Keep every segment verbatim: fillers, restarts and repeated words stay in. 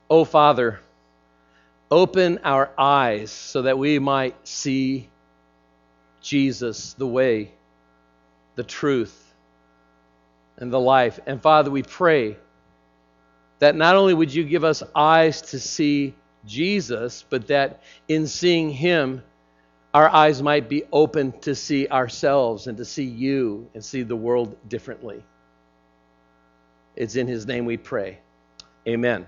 Oh, Father, open our eyes so that we might see Jesus, the way, the truth, and the life. And Father, we pray that not only would you give us eyes to see Jesus, but that in seeing him, our eyes might be open to see ourselves and to see you and see the world differently. It's in his name we pray. Amen.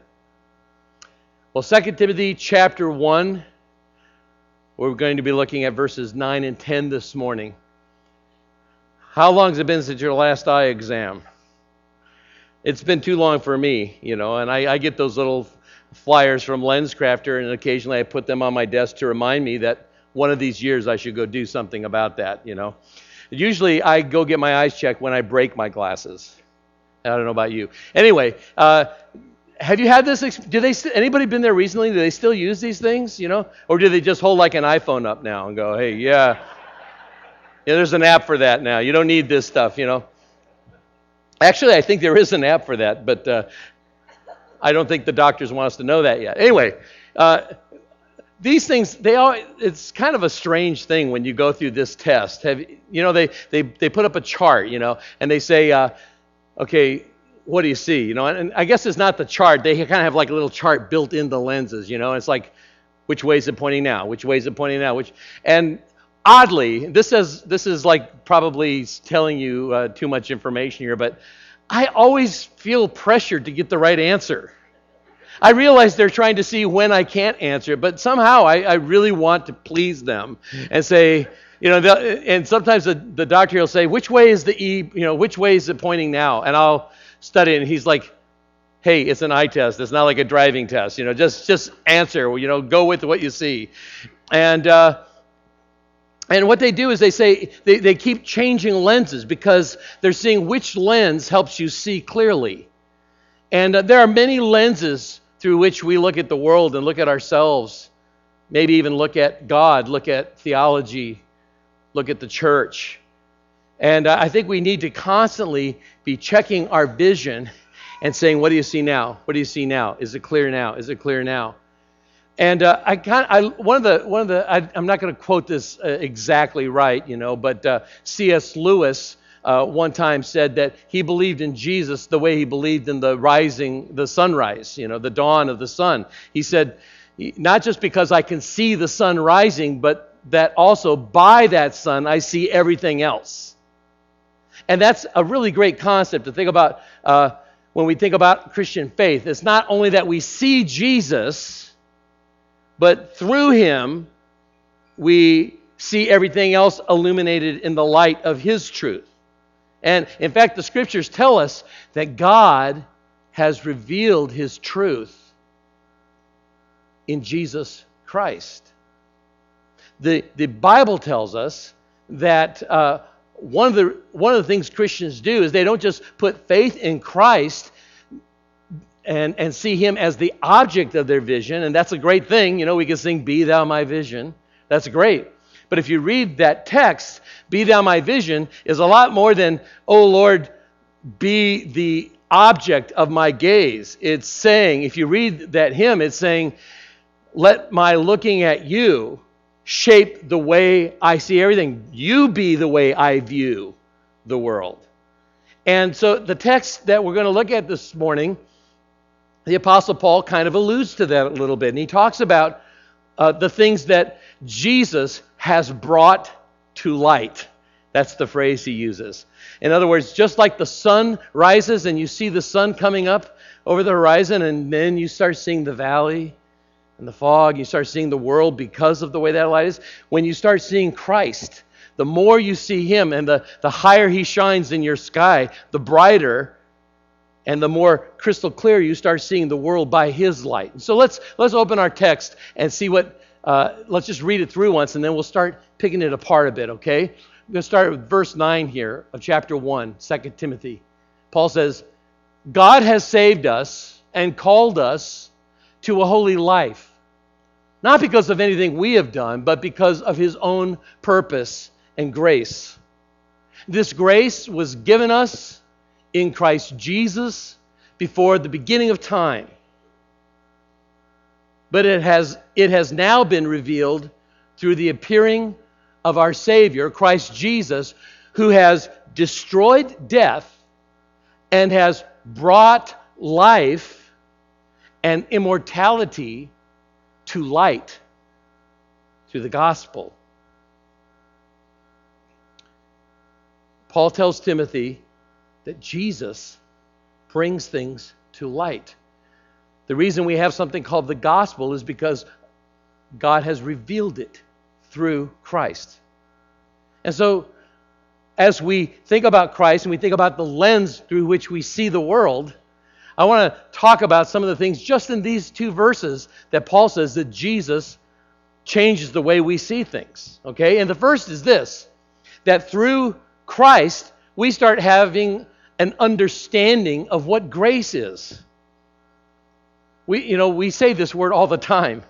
Well, Second Timothy chapter one, we're going to be looking at verses nine and ten this morning. How long has it been since your last eye exam? It's been too long for me, you know, and I, I get those little flyers from LensCrafter, and occasionally I put them on my desk to remind me that one of these years I should go do something about that, you know. Usually I go get my eyes checked when I break my glasses. I don't know about you. Anyway, uh, have you had this? Do they? Anybody been there recently? Do they still use these things? You know, or do they just hold like an iPhone up now and go, "Hey, yeah, yeah, there's an app for that now. You don't need this stuff." You know. Actually, I think there is an app for that, but uh, I don't think the doctors want us to know that yet. Anyway, uh, these things, they all, it's kind of a strange thing when you go through this test. Have you know, they they they put up a chart, you know, and they say, uh, okay, what do you see? You know, and, and I guess it's not the chart. They kind of have like a little chart built in the lenses, you know. It's like, which way is it pointing now? Which way is it pointing now? Which, and oddly, this is this is like probably telling you uh, too much information here, but I always feel pressured to get the right answer. I realize they're trying to see when I can't answer it, but somehow I, I really want to please them and say, you know, and sometimes the, the doctor will say, which way is the E, you know, which way is it pointing now? And I'll study it, and he's like, hey, it's an eye test. It's not like a driving test. You know, just just answer, you know, go with what you see. And uh, and what they do is they say, they, they keep changing lenses because they're seeing which lens helps you see clearly. And uh, there are many lenses through which we look at the world and look at ourselves, maybe even look at God, look at theology, look at the church. And uh, I think we need to constantly be checking our vision and saying, what do you see now? What do you see now? Is it clear now? Is it clear now? And uh, I kind I one of the one of the I, I'm not going to quote this uh, exactly right, you know, but uh, C S Lewis uh, one time said that he believed in Jesus the way he believed in the rising, the sunrise, you know, the dawn of the sun. He said, not just because I can see the sun rising, but that also by that sun I see everything else. And that's a really great concept to think about uh, when we think about Christian faith. It's not only that we see Jesus, but through him we see everything else illuminated in the light of his truth. And in fact, the scriptures tell us that God has revealed his truth in Jesus Christ. The, the Bible tells us that uh, one of the one of the things Christians do is they don't just put faith in Christ and, and see him as the object of their vision, and that's a great thing. You know, we can sing, "Be Thou My Vision." That's great. But if you read that text, "Be Thou My Vision," is a lot more than, "Oh Lord, be the object of my gaze." It's saying, if you read that hymn, it's saying, let my looking at you shape the way I see everything. You be the way I view the world. And so the text that we're going to look at this morning, the Apostle Paul kind of alludes to that a little bit. And he talks about uh, the things that Jesus has brought to light. That's the phrase he uses. In other words, just like the sun rises and you see the sun coming up over the horizon, and then you start seeing the valley and the fog, you start seeing the world because of the way that light is. When you start seeing Christ, the more you see him and the, the higher he shines in your sky, the brighter and the more crystal clear you start seeing the world by his light. So let's let's open our text and see what, uh, let's just read it through once, and then we'll start picking it apart a bit, okay? I'm going to start with verse nine here of chapter one, Second Timothy. Paul says, God has saved us and called us to a holy life, not because of anything we have done, but because of his own purpose and grace. This grace was given us in Christ Jesus before the beginning of time. but it has it has now been revealed through the appearing of our Savior, Christ Jesus, who has destroyed death and has brought life and immortality to light through the gospel. Paul tells Timothy that Jesus brings things to light. The reason we have something called the gospel is because God has revealed it through Christ. And so, as we think about Christ and we think about the lens through which we see the world, I want to talk about some of the things just in these two verses that Paul says that Jesus changes the way we see things. Okay? And the first is this, that through Christ, we start having an understanding of what grace is. We, you know, we say this word all the time.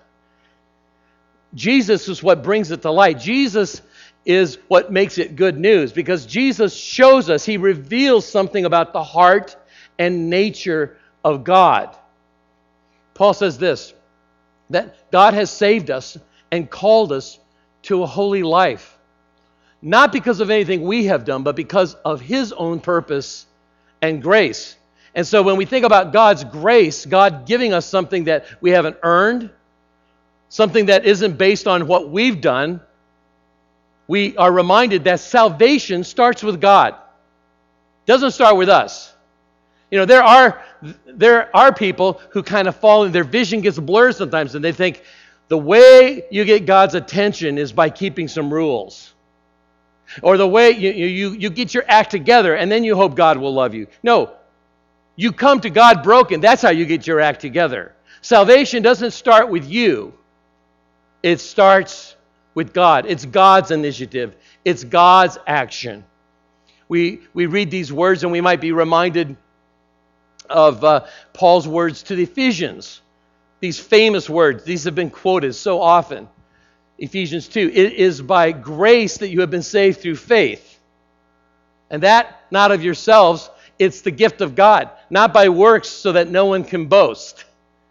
Jesus is what brings it to light. Jesus is what makes it good news, because Jesus shows us, he reveals something about the heart and nature of God. Paul says this, that God has saved us and called us to a holy life. Not because of anything we have done, but because of his own purpose and grace. And so when we think about God's grace, God giving us something that we haven't earned, something that isn't based on what we've done, we are reminded that salvation starts with God. It doesn't start with us. You know, there are there are people who kind of fall and their vision gets blurred sometimes, and they think the way you get God's attention is by keeping some rules. Or the way you, you, you get your act together and then you hope God will love you. No, you come to God broken. That's how you get your act together. Salvation doesn't start with you. It starts with God. It's God's initiative. It's God's action. We, we read these words and we might be reminded of uh, Paul's words to the Ephesians. These famous words. These have been quoted so often. Ephesians two, it is by grace that you have been saved through faith. And that not of yourselves, it's the gift of God, not by works so that no one can boast.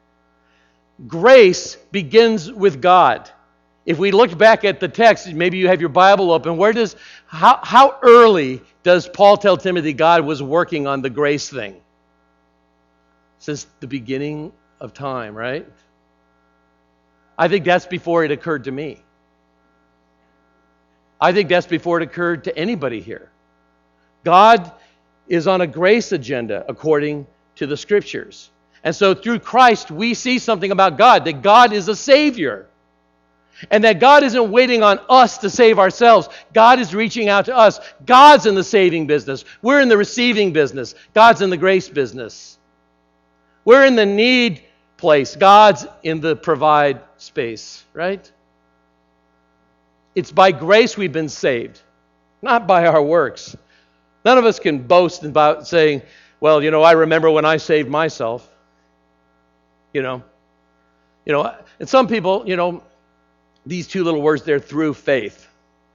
Grace begins with God. If we look back at the text, maybe you have your Bible open, where does, how, how early does Paul tell Timothy God was working on the grace thing? Since the beginning of time, right? I think that's before it occurred to me. I think that's before it occurred to anybody here. God is on a grace agenda according to the Scriptures. And so through Christ, we see something about God, that God is a Savior. And that God isn't waiting on us to save ourselves. God is reaching out to us. God's in the saving business. We're in the receiving business. God's in the grace business. We're in the need place. God's in the provide space, right? It's by grace we've been saved, not by our works. None of us can boast about saying, well, you know, I remember when I saved myself. You know, you know, and some people, you know, these two little words there, through faith.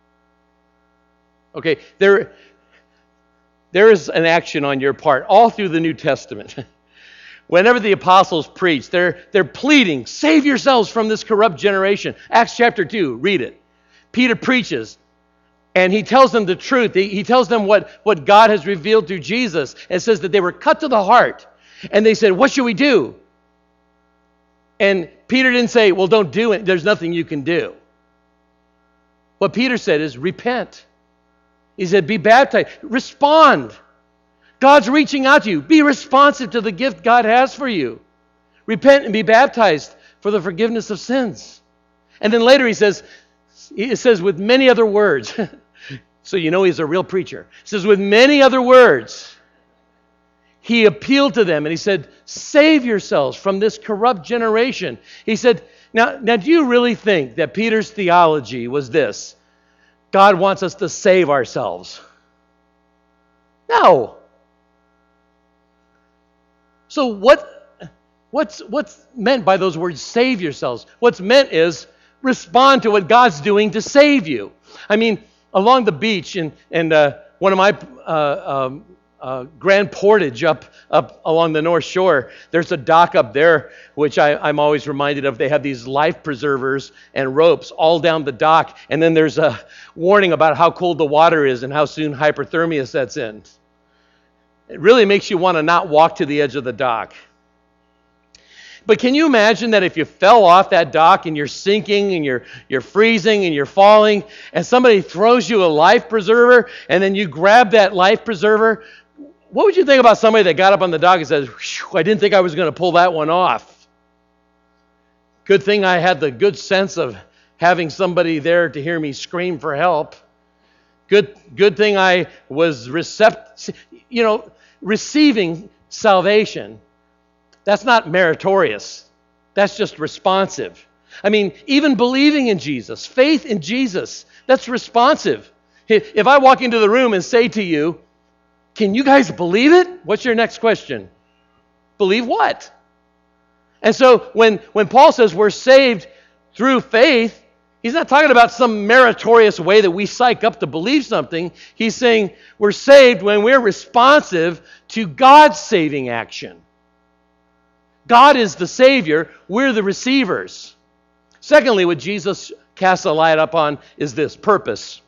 Okay, there, there is an action on your part all through the New Testament. Whenever the apostles preach, they're, they're pleading, save yourselves from this corrupt generation. Acts chapter two, read it. Peter preaches, and he tells them the truth. He, he tells them what, what God has revealed through Jesus. And says that they were cut to the heart. And they said, what should we do? And Peter didn't say, well, don't do it. There's nothing you can do. What Peter said is, repent. He said, be baptized. Respond. God's reaching out to you. Be responsive to the gift God has for you. Repent and be baptized for the forgiveness of sins. And then later he says, it says with many other words. So you know he's a real preacher. He says with many other words, he appealed to them and he said, save yourselves from this corrupt generation. He said, now, now do you really think that Peter's theology was this? God wants us to save ourselves. No. So what, what's, what's meant by those words, save yourselves? What's meant is respond to what God's doing to save you. I mean, along the beach, and, and uh, one of my uh, um, uh, Grand Portage up up along the North Shore. There's a dock up there, which I, I'm always reminded of. They have these life preservers and ropes all down the dock, and then there's a warning about how cold the water is and how soon hypothermia sets in. It really makes you want to not walk to the edge of the dock. But can you imagine that if you fell off that dock and you're sinking and you're you're freezing and you're falling, and somebody throws you a life preserver, and then you grab that life preserver? What would you think about somebody that got up on the dock and says, I didn't think I was going to pull that one off? Good thing I had the good sense of having somebody there to hear me scream for help. Good good thing I was recept- you know, receiving salvation. That's not meritorious. That's just responsive. I mean, even believing in Jesus, faith in Jesus, that's responsive. If I walk into the room and say to you, can you guys believe it? What's your next question? Believe what? And so when, when Paul says we're saved through faith, he's not talking about some meritorious way that we psych up to believe something. He's saying we're saved when we're responsive to God's saving action. God is the Savior. We're the receivers. Secondly, what Jesus casts a light upon is this, purpose.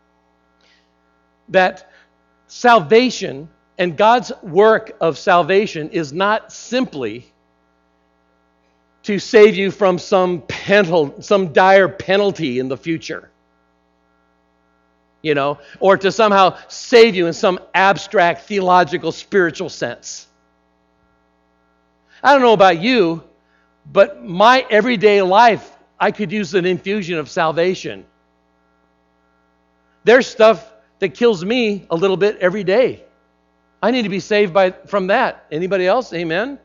That salvation and God's work of salvation is not simply to save you from some penalty, some dire penalty in the future. You know, or to somehow save you in some abstract theological spiritual sense. I don't know about you, but my everyday life, I could use an infusion of salvation. There's stuff that kills me a little bit every day. I need to be saved by from that. Anybody else? Amen?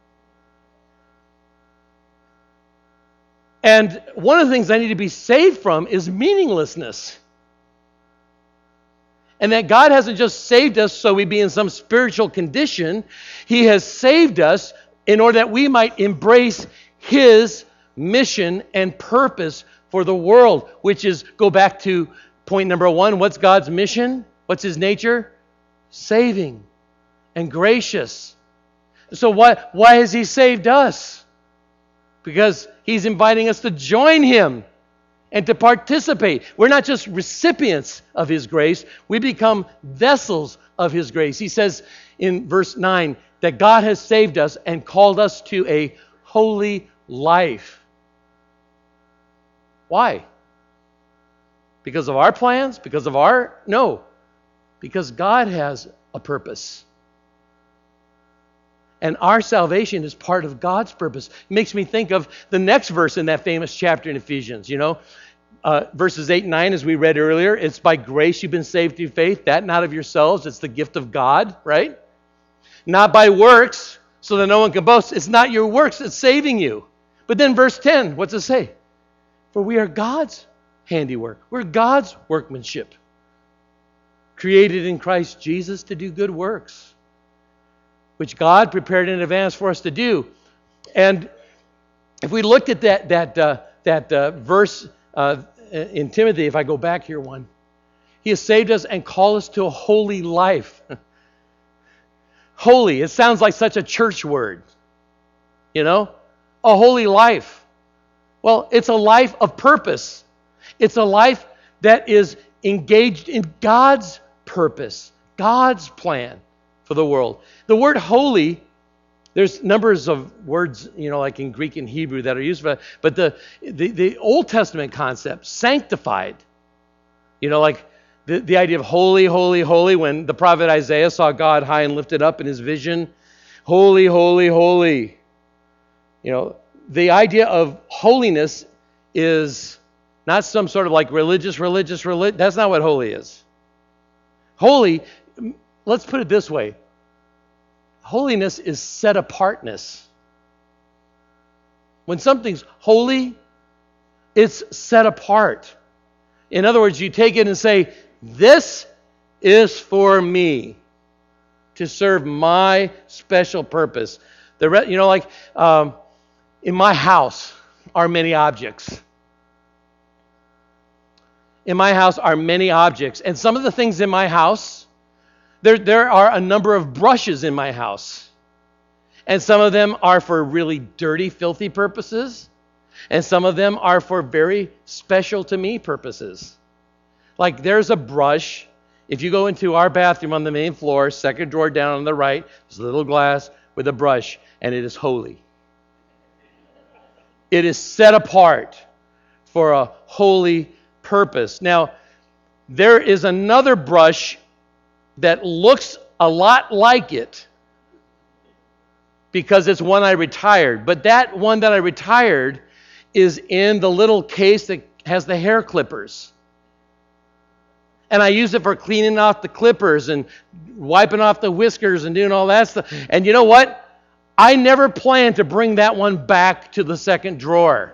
And one of the things I need to be saved from is meaninglessness. And that God hasn't just saved us so we be in some spiritual condition. He has saved us in order that we might embrace His mission and purpose for the world, which is, go back to point number one, what's God's mission? What's His nature? Saving and gracious. So why, why has He saved us? Because He's inviting us to join Him and to participate. We're not just recipients of His grace, we become vessels of His grace. He says in verse nine that God has saved us and called us to a holy life. Why? Because of our plans? Because of our... No. Because God has a purpose. And our salvation is part of God's purpose. It makes me think of the next verse in that famous chapter in Ephesians. You know, uh, verses eight and nine, as we read earlier, it's by grace you've been saved through faith, that not of yourselves, it's the gift of God, right? Not by works, so that no one can boast. It's not your works that's saving you. But then verse ten, what's it say? For we are God's handiwork. We're God's workmanship, created in Christ Jesus to do good works, which God prepared in advance for us to do. And if we looked at that that uh, that uh, verse uh, in Timothy, if I go back here one, He has saved us and called us to a holy life. Holy, it sounds like such a church word. You know? A holy life. Well, it's a life of purpose. It's a life that is engaged in God's purpose, God's plan for the world. The word holy, there's numbers of words, you know, like in Greek and Hebrew that are used for that. But the, the, the Old Testament concept, sanctified, you know, like the, the idea of holy, holy, holy, when the prophet Isaiah saw God high and lifted up in his vision, holy, holy, holy. You know, the idea of holiness is not some sort of like religious, religious, religious. That's not what holy is. Holy, let's put it this way. Holiness is set apartness. When something's holy, it's set apart. In other words, you take it and say, this is for me to serve my special purpose. The re- you know, like um, in my house are many objects. In my house are many objects. And some of the things in my house There, there are a number of brushes in my house. And some of them are for really dirty, filthy purposes. And some of them are for very special to me purposes. Like there's a brush. If you go into our bathroom on the main floor, second drawer down on the right, there's a little glass with a brush, and it is holy. It is set apart for a holy purpose. Now, there is another brush that looks a lot like it because it's one I retired. But that one that I retired is in the little case that has the hair clippers. And I use it for cleaning off the clippers and wiping off the whiskers and doing all that stuff. And you know what? I never planned to bring that one back to the second drawer.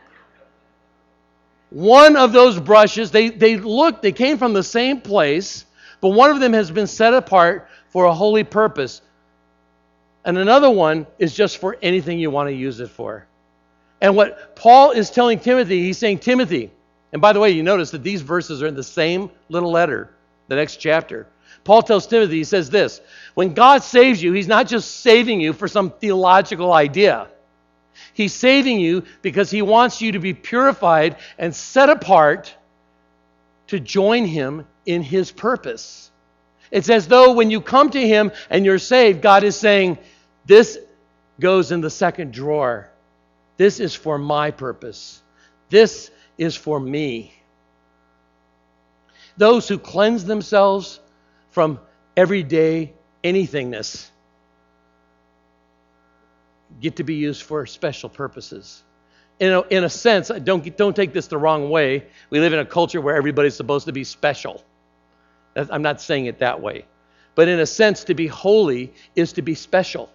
One of those brushes, they, they look, they came from the same place, but one of them has been set apart for a holy purpose. And another one is just for anything you want to use it for. And what Paul is telling Timothy, he's saying, Timothy, and by the way, you notice that these verses are in the same little letter, the next chapter. Paul tells Timothy, he says this, when God saves you, he's not just saving you for some theological idea. He's saving you because he wants you to be purified and set apart to join him in his purpose. It's as though when you come to him and you're saved, God is saying, this goes in the second drawer. This is for my purpose. This is for me. Those who cleanse themselves from everyday anythingness get to be used for special purposes. In a, in a sense, don't, don't take this the wrong way. We live in a culture where everybody's supposed to be special. I'm not saying it that way. But in a sense, to be holy is to be special.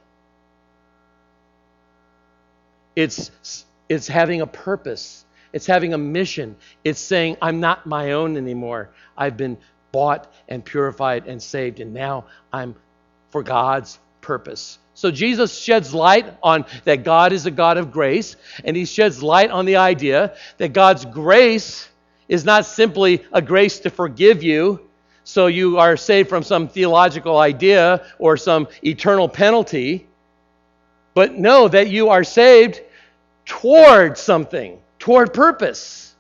It's, it's having a purpose. It's having a mission. It's saying, I'm not my own anymore. I've been bought and purified and saved, and now I'm for God's purpose. So Jesus sheds light on that God is a God of grace, and he sheds light on the idea that God's grace is not simply a grace to forgive you, so you are saved from some theological idea or some eternal penalty, but know that you are saved toward something, toward purpose.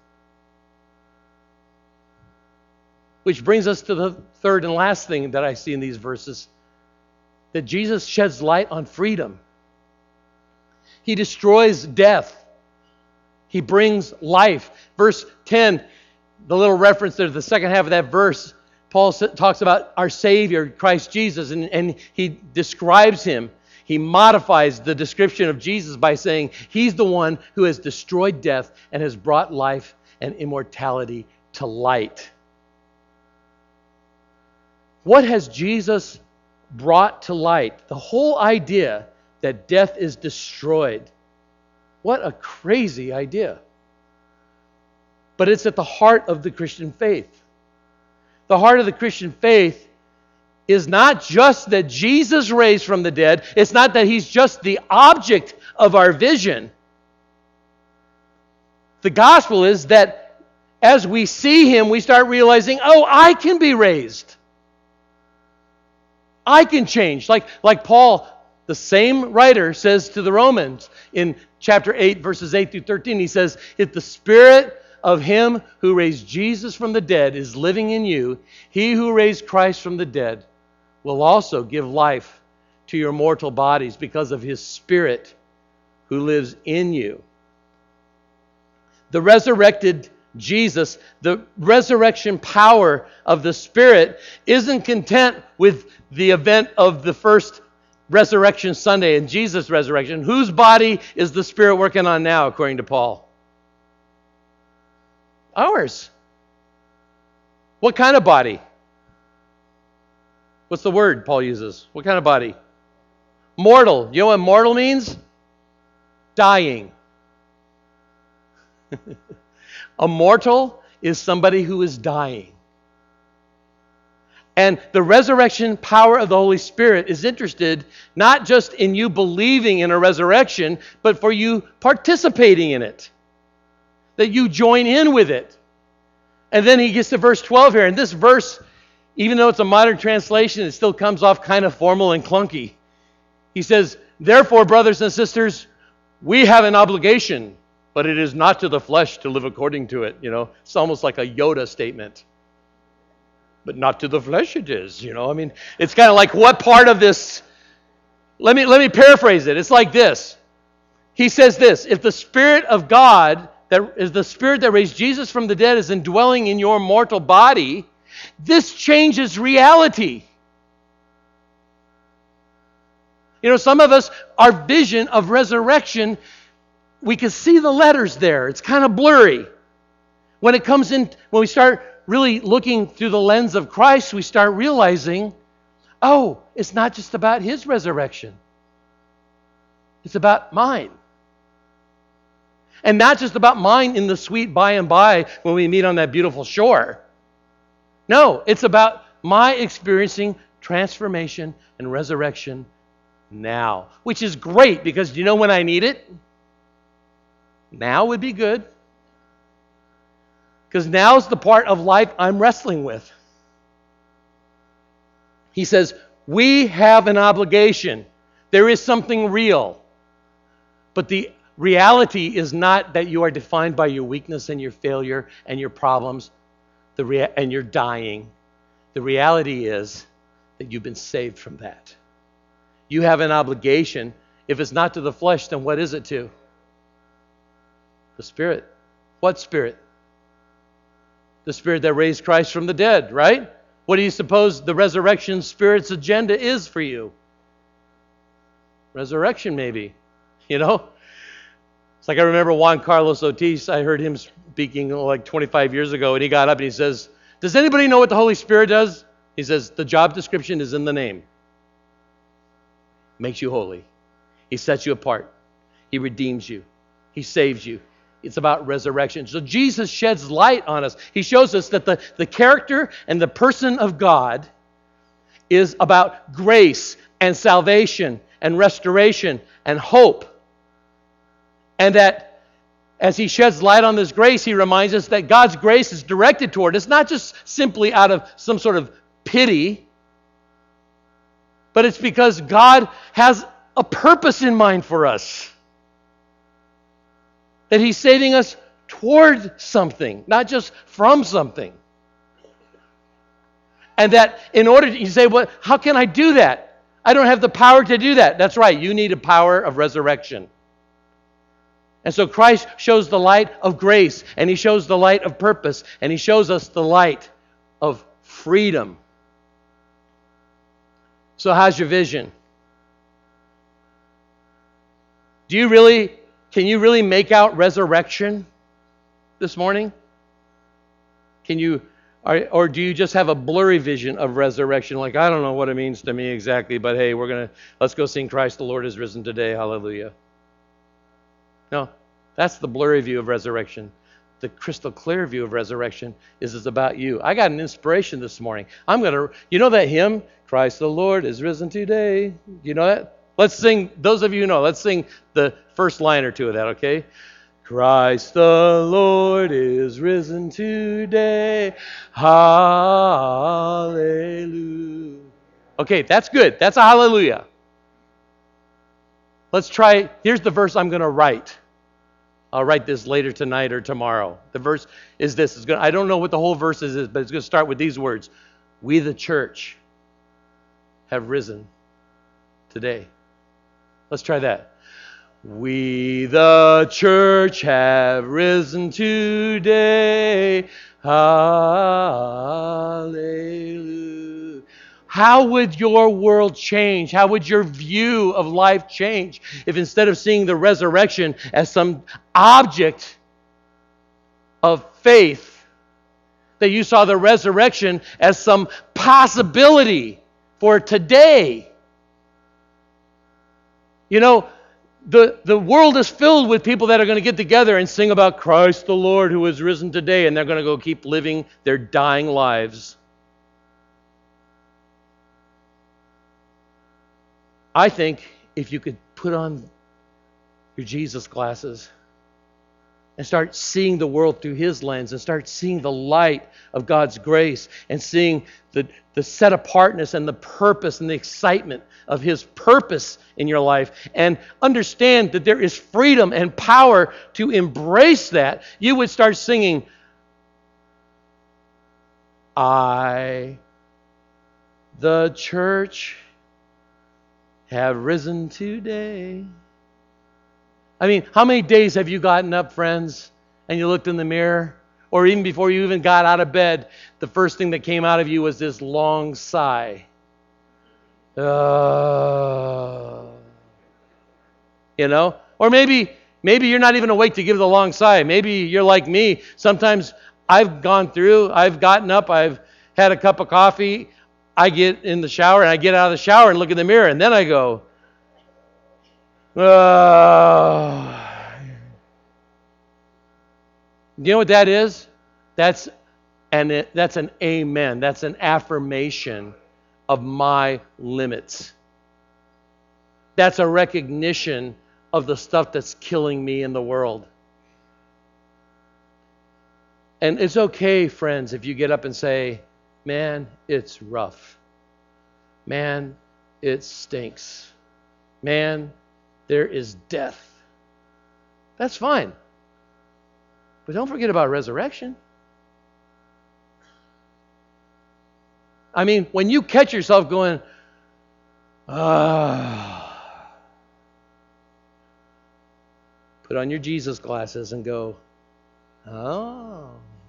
Which brings us to the third and last thing that I see in these verses, that Jesus sheds light on freedom. He destroys death. He brings life. Verse ten, the little reference there to the second half of that verse, Paul talks about our Savior, Christ Jesus, and, and he describes him. He modifies the description of Jesus by saying he's the one who has destroyed death and has brought life and immortality to light. What has Jesus brought to light? The whole idea that death is destroyed. What a crazy idea. But it's at the heart of the Christian faith. The heart of the Christian faith is not just that Jesus raised from the dead. It's not that he's just the object of our vision. The gospel is that as we see him, we start realizing, oh, I can be raised. I can change. Like, like Paul, the same writer, says to the Romans in chapter eight, verses eight through thirteen, he says, if the Spirit of him who raised Jesus from the dead is living in you, he who raised Christ from the dead will also give life to your mortal bodies because of his Spirit who lives in you. The resurrected Jesus, the resurrection power of the Spirit, isn't content with the event of the first resurrection Sunday and Jesus' resurrection. Whose body is the Spirit working on now, according to Paul? Ours. What kind of body? What's the word Paul uses? What kind of body? Mortal. You know what mortal means? Dying. A mortal is somebody who is dying. And the resurrection power of the Holy Spirit is interested not just in you believing in a resurrection, but for you participating in it. That you join in with it. And then he gets to verse twelve here. And this verse Even though it's a modern translation, it still comes off kind of formal and clunky. He says, therefore, brothers and sisters, we have an obligation, but it is not to the flesh to live according to it. You know, it's almost like a Yoda statement. But not to the flesh it is, you know. I mean, it's kind of like what part of this, let me let me paraphrase it. It's like this. He says this, if the Spirit of God, that is the Spirit that raised Jesus from the dead, is indwelling in your mortal body, this changes reality. You know, some of us, our vision of resurrection, we can see the letters there. It's kind of blurry. When it comes in, when we start really looking through the lens of Christ, we start realizing, oh, it's not just about His resurrection. It's about mine. And not just about mine in the sweet by and by when we meet on that beautiful shore. No, it's about my experiencing transformation and resurrection now. Which is great, because do you know when I need it? Now would be good. Because now's the part of life I'm wrestling with. He says, we have an obligation. There is something real. But the reality is not that you are defined by your weakness and your failure and your problems the rea- and you're dying. The reality is that you've been saved from that. You have an obligation. If it's not to the flesh, then what is it to? The Spirit. What Spirit? The Spirit that raised Christ from the dead, right? What do you suppose the resurrection Spirit's agenda is for you? Resurrection, maybe. You know? It's like I remember Juan Carlos Otis. I heard him speaking like twenty-five years ago, and he got up and he says, does anybody know what the Holy Spirit does? He says, the job description is in the name. Makes you holy. He sets you apart. He redeems you. He saves you. It's about resurrection. So Jesus sheds light on us. He shows us that the, the character and the person of God is about grace and salvation and restoration and hope. And that as He sheds light on this grace, He reminds us that God's grace is directed toward us, not just simply out of some sort of pity, but it's because God has a purpose in mind for us. That He's saving us toward something, not just from something. And that in order to, you say, well, how can I do that? I don't have the power to do that. That's right, you need a power of resurrection. And so Christ shows the light of grace, and He shows the light of purpose, and He shows us the light of freedom. So how's your vision? Do you really, can you really make out resurrection this morning? Can you, or, or do you just have a blurry vision of resurrection? Like, I don't know what it means to me exactly, but hey, we're going to, let's go sing Christ the Lord is risen today. Hallelujah. No, that's the blurry view of resurrection. The crystal clear view of resurrection is it's about you. I got an inspiration this morning. I'm going to, you know that hymn, Christ the Lord is risen today? You know that? Let's sing, those of you who know, let's sing the first line or two of that, okay? Christ the Lord is risen today. Hallelujah. Okay, that's good. That's a hallelujah. Let's try, here's the verse I'm going to write. I'll write this later tonight or tomorrow. The verse is this. It's going to, I don't know what the whole verse is, but it's going to start with these words. We the church have risen today. Let's try that. We the church have risen today. Hallelujah. How would your world change? How would your view of life change if instead of seeing the resurrection as some object of faith, that you saw the resurrection as some possibility for today? You know, the, the world is filled with people that are going to get together and sing about Christ the Lord who is risen today, and they're going to go keep living their dying lives. I think if you could put on your Jesus glasses and start seeing the world through His lens and start seeing the light of God's grace and seeing the, the set apartness and the purpose and the excitement of His purpose in your life, and understand that there is freedom and power to embrace that, you would start singing, I, the church, have risen today. I mean, how many days have you gotten up, friends, and you looked in the mirror? Or even before you even got out of bed, the first thing that came out of you was this long sigh. Uh, you know? Or maybe maybe you're not even awake to give the long sigh. Maybe you're like me. Sometimes I've gone through, I've gotten up, I've had a cup of coffee, I get in the shower, and I get out of the shower and look in the mirror, and then I go, uh, do you know what that is? That's an, that's an amen. That's an affirmation of my limits. That's a recognition of the stuff that's killing me in the world. And it's okay, friends, if you get up and say, man, it's rough. Man, it stinks. Man, there is death. That's fine. But don't forget about resurrection. I mean, when you catch yourself going, ah, put on your Jesus glasses and go, oh.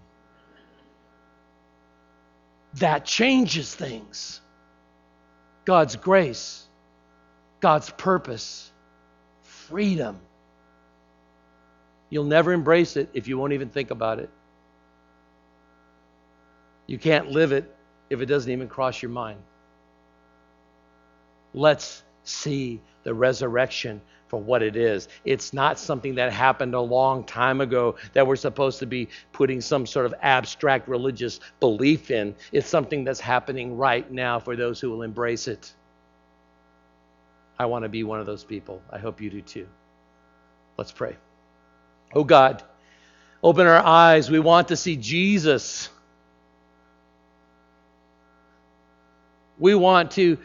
That changes things. God's grace, God's purpose, freedom. You'll never embrace it if you won't even think about it. You can't live it if it doesn't even cross your mind. Let's see the resurrection for what it is. It's not something that happened a long time ago that we're supposed to be putting some sort of abstract religious belief in. It's something that's happening right now for those who will embrace it. I want to be one of those people. I hope you do too. Let's pray. Oh God, open our eyes. We want to see Jesus. We want to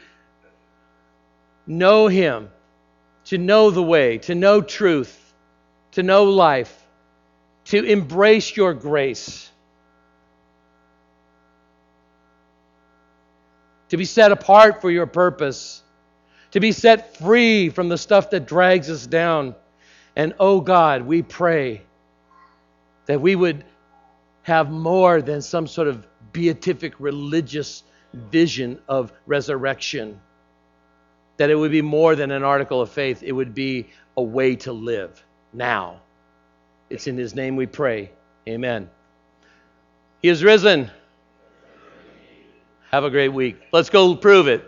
know Him, to know the way, to know truth, to know life, to embrace your grace, to be set apart for your purpose, to be set free from the stuff that drags us down. And oh God, we pray that we would have more than some sort of beatific religious vision of resurrection. That it would be more than an article of faith. It would be a way to live now. It's in His name we pray. Amen. He is risen. Have a great week. Let's go prove it.